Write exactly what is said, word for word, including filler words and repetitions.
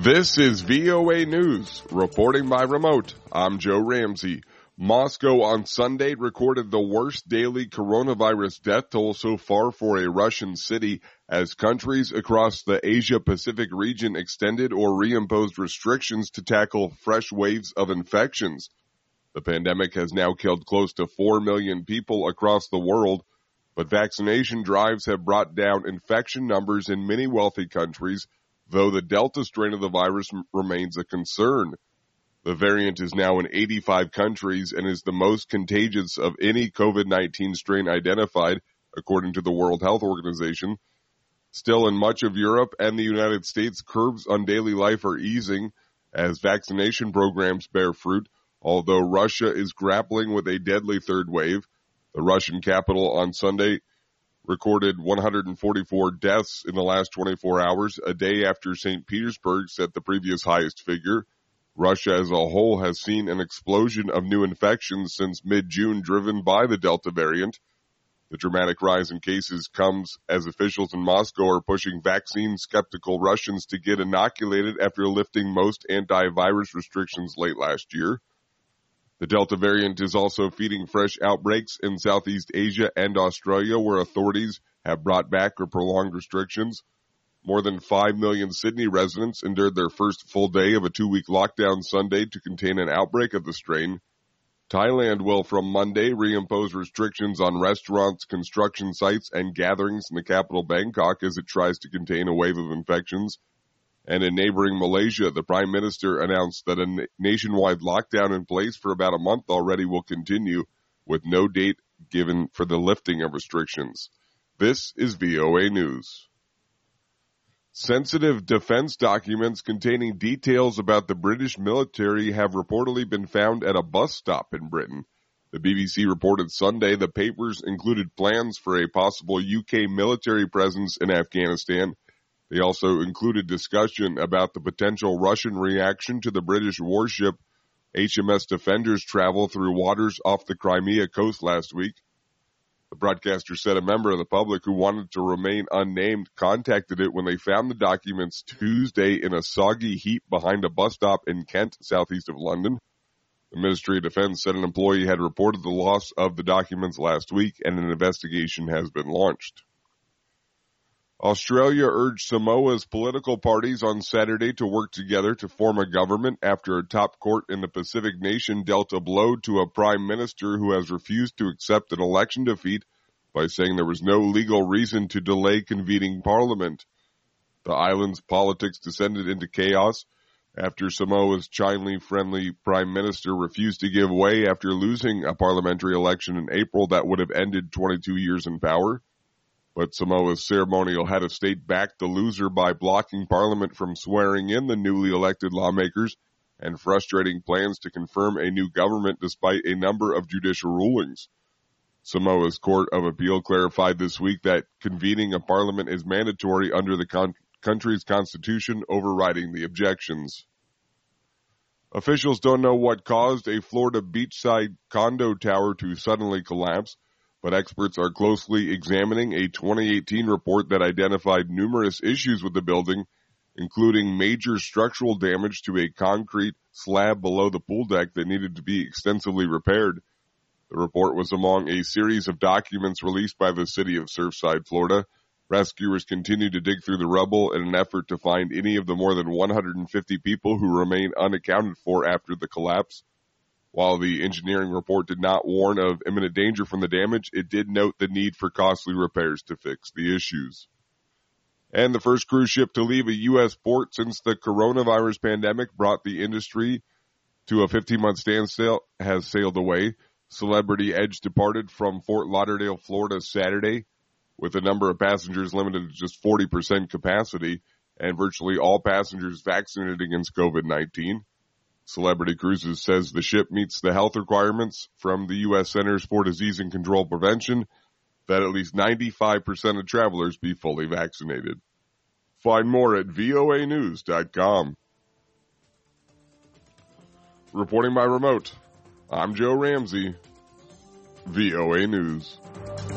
This is V O A News, reporting by remote. I'm Joe Ramsey. Moscow on Sunday recorded the worst daily coronavirus death toll so far for a Russian city as countries across the Asia-Pacific region extended or reimposed restrictions to tackle fresh waves of infections. The pandemic has now killed close to four million people across the world, but vaccination drives have brought down infection numbers in many wealthy countries, though the Delta strain of the virus m- remains a concern. The variant is now in eighty-five countries and is the most contagious of any COVID nineteen strain identified, according to the World Health Organization. Still, in much of Europe and the United States, curbs on daily life are easing as vaccination programs bear fruit, although Russia is grappling with a deadly third wave. The Russian capital on Sunday recorded one hundred forty-four deaths in the last twenty-four hours, a day after Saint Petersburg set the previous highest figure. Russia as a whole has seen an explosion of new infections since mid-June, driven by the Delta variant. The dramatic rise in cases comes as officials in Moscow are pushing vaccine-skeptical Russians to get inoculated after lifting most antivirus restrictions late last year. The Delta variant is also feeding fresh outbreaks in Southeast Asia and Australia, where authorities have brought back or prolonged restrictions. More than five million Sydney residents endured their first full day of a two-week lockdown Sunday to contain an outbreak of the strain. Thailand will, from Monday, reimpose restrictions on restaurants, construction sites, and gatherings in the capital Bangkok as it tries to contain a wave of infections. And in neighboring Malaysia, the Prime Minister announced that a nationwide lockdown in place for about a month already will continue, with no date given for the lifting of restrictions. This is V O A News. Sensitive defense documents containing details about the British military have reportedly been found at a bus stop in Britain. The B B C reported Sunday the papers included plans for a possible U K military presence in Afghanistan. They also included discussion about the potential Russian reaction to the British warship H M S Defender's travel through waters off the Crimea coast last week. The broadcaster said a member of the public who wanted to remain unnamed contacted it when they found the documents Tuesday in a soggy heap behind a bus stop in Kent, southeast of London. The Ministry of Defense said an employee had reported the loss of the documents last week and an investigation has been launched. Australia urged Samoa's political parties on Saturday to work together to form a government after a top court in the Pacific nation dealt a blow to a prime minister who has refused to accept an election defeat by saying there was no legal reason to delay convening parliament. The island's politics descended into chaos after Samoa's Chinese-friendly prime minister refused to give way after losing a parliamentary election in April that would have ended twenty-two years in power. But Samoa's ceremonial head of state backed the loser by blocking Parliament from swearing in the newly elected lawmakers and frustrating plans to confirm a new government despite a number of judicial rulings. Samoa's Court of Appeal clarified this week that convening a parliament is mandatory under the con- country's constitution, overriding the objections. Officials don't know what caused a Florida beachside condo tower to suddenly collapse, but experts are closely examining a twenty eighteen report that identified numerous issues with the building, including major structural damage to a concrete slab below the pool deck that needed to be extensively repaired. The report was among a series of documents released by the city of Surfside, Florida. Rescuers continue to dig through the rubble in an effort to find any of the more than one hundred fifty people who remain unaccounted for after the collapse. While the engineering report did not warn of imminent danger from the damage, it did note the need for costly repairs to fix the issues. And the first cruise ship to leave a U S port since the coronavirus pandemic brought the industry to a fifteen-month standstill has sailed away. Celebrity Edge departed from Fort Lauderdale, Florida, Saturday, with the number of passengers limited to just forty percent capacity and virtually all passengers vaccinated against COVID nineteen. Celebrity Cruises says the ship meets the health requirements from the U S Centers for Disease and Control Prevention that at least ninety-five percent of travelers be fully vaccinated. Find more at V O A news dot com. Reporting by remote, I'm Joe Ramsey, V O A News.